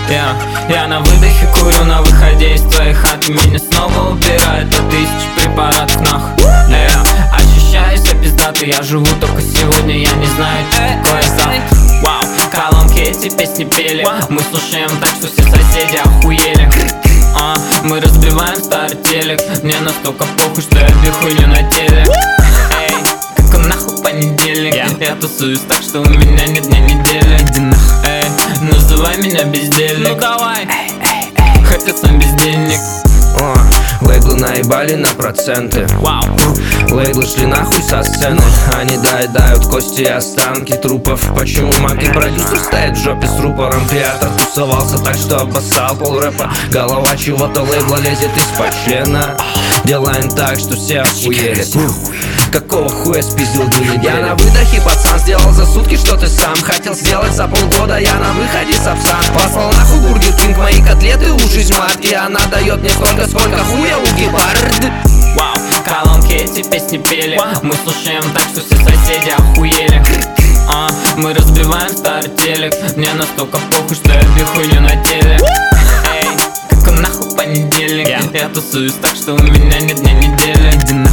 Я на выдохе курю, на выходе из твоей хаты меня снова убирает от тысяч препаратов нахуй. Ощущаю себя пиздатый, я живу только сегодня, я не знаю, что такое завтра. Вау, колонки эти песни пели, мы слушаем так, что все соседи охуели. Мы разбиваем старый телек, мне настолько похуй, что я бихую на теле. Эй, какой нахуй понедельник, я тусуюсь так, что у меня нет дня недели. Эй, называй меня бездельник, ну давай, хотя сам без денег. Лейблы наебали на проценты. Лейблы шли нахуй со сцены. Они доедают кости и останки трупов. Почему маг и продюсер стоит в жопе с рупором? Креатор тусовался так, что обоссал пол рэпа. Голова чего-то лейбла лезет из-под члена. Делаем так, что все охуели. Какого хуя спиздил 2 недели? Я на выдохе, пацан, сделал за сутки, что ты сам хотел сделать за полгода. Я на выходе сапсан. Послал нахуй Бургер Кинг, мои котлеты ужись марки. Она дает мне столько, сколько хуя у гепард. Вау, колонки эти песни пели, мы слушаем так, что все соседи охуели. Мы разбиваем старый телек, мне настолько похуй, что я бихую на теле. Эй, какой нахуй понедельник, я тусуюсь так, что у меня нет дня недели.